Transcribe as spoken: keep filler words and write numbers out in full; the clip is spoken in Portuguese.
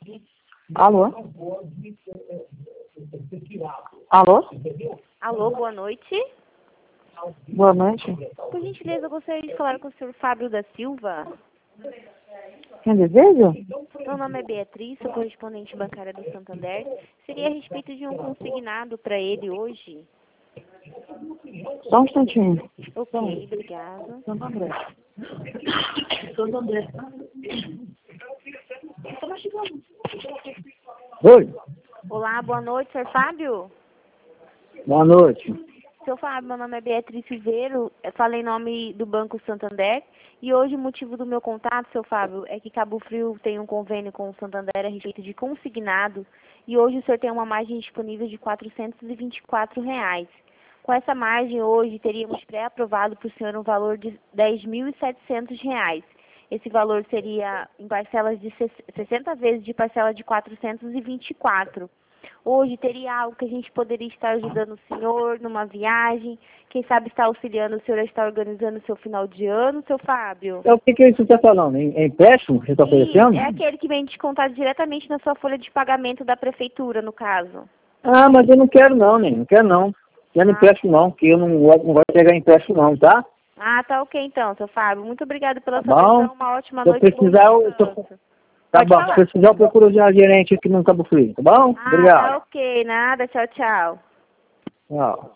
Alô? Alô? Alô, boa noite. Boa noite. Por gentileza, eu gostaria de falar com o senhor Fábio da Silva. Quem deseja? Meu nome é Beatriz, sou correspondente bancária do Santander. Seria a respeito de um consignado para ele hoje. Só um instantinho. Ok, obrigada. Santo André. Santo André. Oi, Olá, boa noite, senhor Fábio. boa noite. Seu Fábio, meu nome é Beatriz Ribeiro, eu falei em nome do Banco Santander. E hoje o motivo do meu contato, seu Fábio, é que Cabo Frio tem um convênio com o Santander a respeito de consignado. E hoje o senhor tem uma margem disponível de quatrocentos e vinte e quatro reais. Com essa margem, hoje teríamos pré-aprovado para o senhor um valor de dez mil e setecentos reais. Esse valor seria em parcelas de sessenta vezes de parcela de quatrocentos e vinte e quatro. Hoje teria algo que a gente poderia estar ajudando o senhor numa viagem, quem sabe estar auxiliando o senhor a estar organizando o seu final de ano, seu Fábio? É, o que, que é isso que você está falando? É é empréstimo que você está oferecendo? Isso, é aquele que vem descontado diretamente na sua folha de pagamento da prefeitura, no caso. Ah, mas eu não quero não, nem, não quero não. Quero Ah. empréstimo não, porque eu não, gosto- não gosto de pegar empréstimo não, tá? Ah, tá ok então, seu Fábio. Muito obrigada pela Tá sua bom. atenção, uma ótima Se eu noite e bom precisar, eu tô- descanso. Tá Pode bom, falar. se precisar eu procuro de uma gerente aqui no Cabo Frio, tá bom? Ah, Obrigado. tá ok, nada, tchau, tchau. Tchau.